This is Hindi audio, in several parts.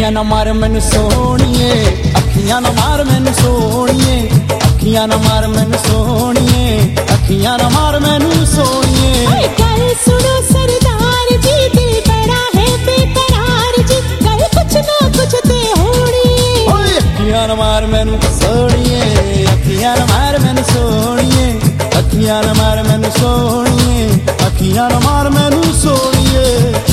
अखियां ना मार मैनू सोहणिए, अखियां ना मार मैनू सोहणिए, अखियां ना मार मैनू सोहणिए, अखियां ना मार मैनू सोहणिए। गल सुनो सरदार जी, दिल बड़ा है बेकरार जी, गल कुछ ना कुछ ते होनी। अखियां ना मार मैनू सोहणिए, अखियां ना मार मैनू सोहणिए, अखियां ना मार मैनू सोहणिए, अखियां ना मार मैनू सोहणिए।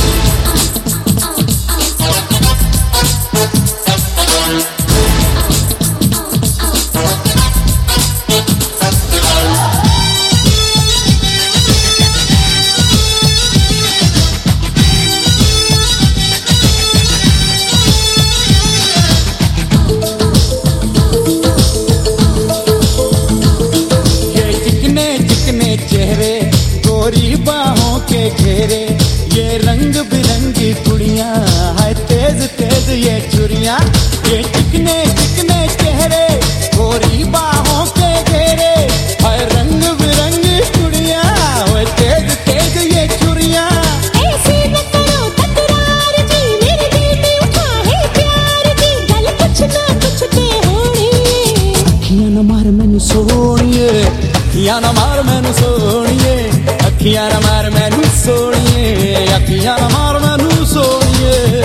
चेहरे गोरी बाहों के घेरे, ये रंग बिरंगी कुड़ियां, हाय तेज तेज ये चुरियां। ये चिकने चिकने चेहरे गोरी बाहों के घेरे, हाय रंग बिरंगी कुड़ियां, हाय तेज तेज ये चुरियां। ऐसे न करो तकरार जी, मेरे दिल में उठा है प्यार जी, गल कुछ ना कुछ ते होनी। अखियां ना मार मैनू सोहणिए, अखियां ना मार मैनू सोहणिए, अखियां ना मार मैनू सोहणिए, अखियां ना मार मैनू सोहणिए।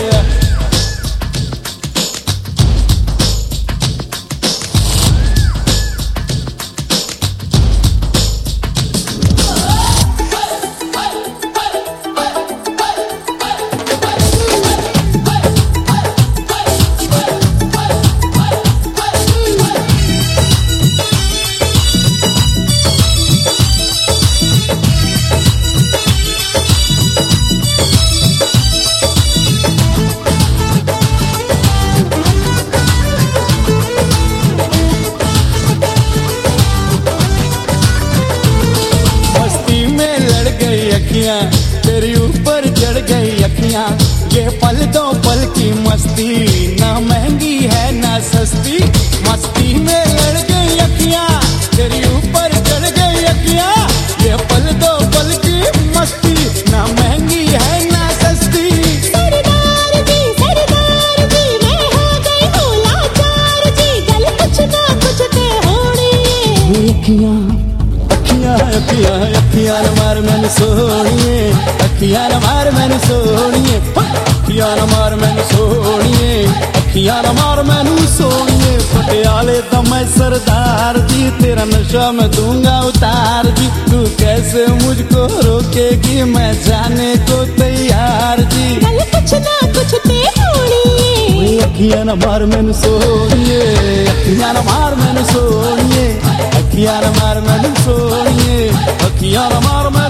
तेरी ऊपर चढ़ गई अखियां, ये पल दो पल की मस्ती, ना महंगी है ना सस्ती। मस्ती में लड़ गई अखियां, तेरी ऊपर चढ़ गई अखियां, ये पल दो पल की मस्ती, ना महंगी है ना सस्ती। सरदार जी मैं हो गई हूँ लाचार जी, गल कुछ ना कुछ ते होनी। अखियां अखियां अखियां अखियां ना मार मैनू सोहणिए, अखियां ना मार मैनू सोहणिए, अखियां ना मार मैनू सोहणिए, अखियां ना मार मैनू सोहणिए। पटियाले दा मैं सरदार जी, तेरा नशा मैं दूंगा उतार जी, तू कैसे मुझको रोकेगी, मैं जाने को तैयार जी। गल कुछ ना कुछ ते होनी। अखियां ना मार मैनू सोहणिए, अखियां ना मार मैनू सोहणिए, अखियां ना मार मैनू सोहणिए, अखियां ना मार।